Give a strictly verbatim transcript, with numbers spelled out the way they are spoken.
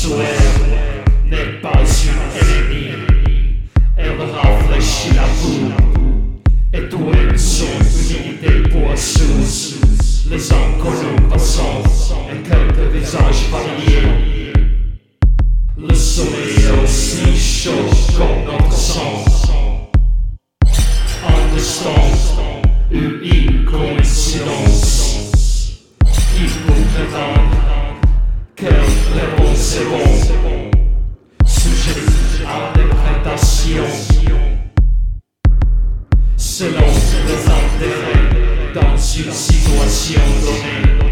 soeur n'est pas une ennemie. Elle rafraîchit la boue et tout est son unité poisseuse. Les inconnus passants et quelques visages variés. Le soleil est aussi chaud comme notre sang. Un instant, une coïncidence qui pourrait rendre quelle réponse est bon, sujet à interprétation selon les intérêts dans une situation donnée.